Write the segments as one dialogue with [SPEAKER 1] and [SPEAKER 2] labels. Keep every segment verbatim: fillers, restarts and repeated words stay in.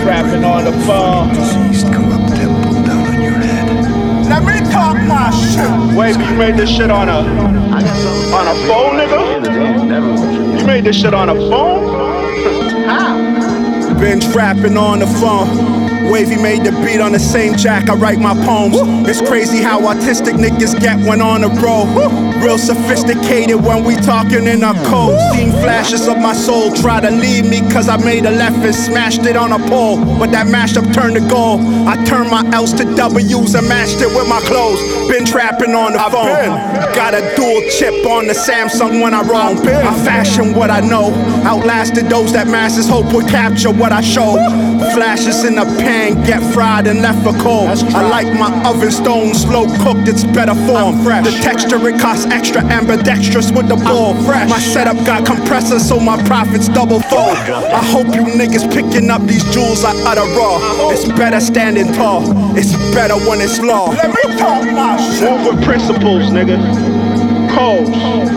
[SPEAKER 1] trapping on the phone.
[SPEAKER 2] Diseased corrupt temple down on your head.
[SPEAKER 1] Let me talk my shit. Wait, you made this shit on a on a phone, nigga? You made this shit on a phone? How? Been trapping on the phone. Wavy made the beat on the same jack I write my poems. Woo. It's crazy how artistic niggas get when on the road. Woo. Real sophisticated when we talking in our code. Seen flashes of my soul try to leave me cause I made a left and smashed it on a pole. But that mashup turned to gold. I turned my L's to W's and matched it with my clothes. Been trapping on the phone. Got a dual chip on the Samsung when I roam. I fashion what I know. Outlasted those that masses hope would capture what I show. Flashes in the pan, get fried and left for cold. I like my oven stone slow cooked, it's better form. The texture it costs extra, ambidextrous with the ball. My setup got compressors so my profits double fold. I hope you niggas picking up these jewels I utter raw. It's better standing tall, it's better when it's law. Let me talk my shit. Move with principles, nigga. Codes.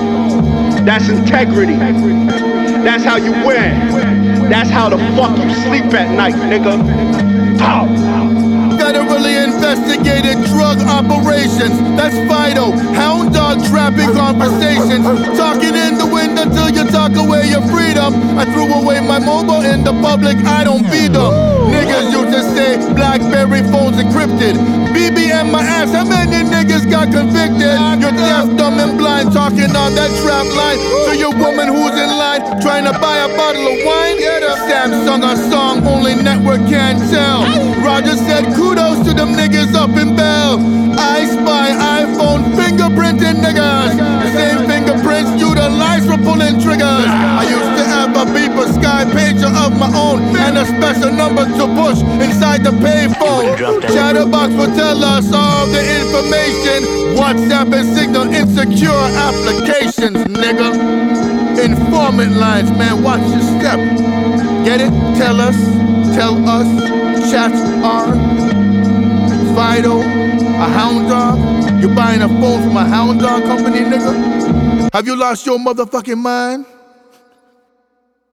[SPEAKER 1] That's integrity. That's how you win. That's how the fuck you sleep at night, nigga. Talk.
[SPEAKER 3] Federally investigated drug operations. That's vital. Hound dog trapping conversations. Talking in the wind until you talk away your freedom. I threw away my mobile in the public, I don't feed them. Niggas used to say BlackBerry phones encrypted. B B M my ass, how many niggas got convicted? You're deaf, dumb and blind, talking on that trap line. To your woman who's in line, trying to buy a bottle of wine. Samsung a song, only network can tell. Roger said kudos to them niggas up in Bell. I spy iPhone fingerprinting niggas. The same fingerprints utilized for pulling triggers. I used to have a Beeper Sky pager of my own and a special number to push inside the payphone. Chatterbox will tell us all the information. WhatsApp and Signal insecure applications, nigga. Informant lines, man, watch your step. Get it? Tell us, tell us. Chats are vital. A hound dog? You buying a phone from a hound dog company, nigga? Have you lost your motherfucking mind?